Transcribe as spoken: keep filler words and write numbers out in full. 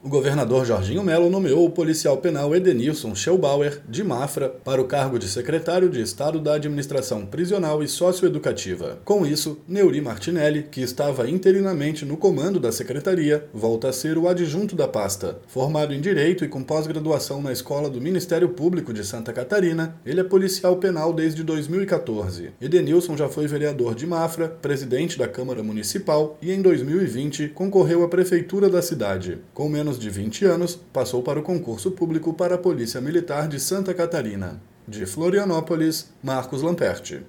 O governador Jorginho Melo nomeou o policial penal Edenilson Schellbauer, de Mafra, para o cargo de secretário de Estado da Administração Prisional e Socioeducativa. Com isso, Neuri Martinelli, que estava interinamente no comando da secretaria, volta a ser o adjunto da pasta. Formado em Direito e com pós-graduação na Escola do Ministério Público de Santa Catarina, ele é policial penal desde dois mil e quatorze. Edenilson já foi vereador de Mafra, presidente da Câmara Municipal e, em dois mil e vinte, concorreu à prefeitura da cidade. Com menos de vinte anos, passou para o concurso público para a Polícia Militar de Santa Catarina. De Florianópolis, Marcos Lamperti.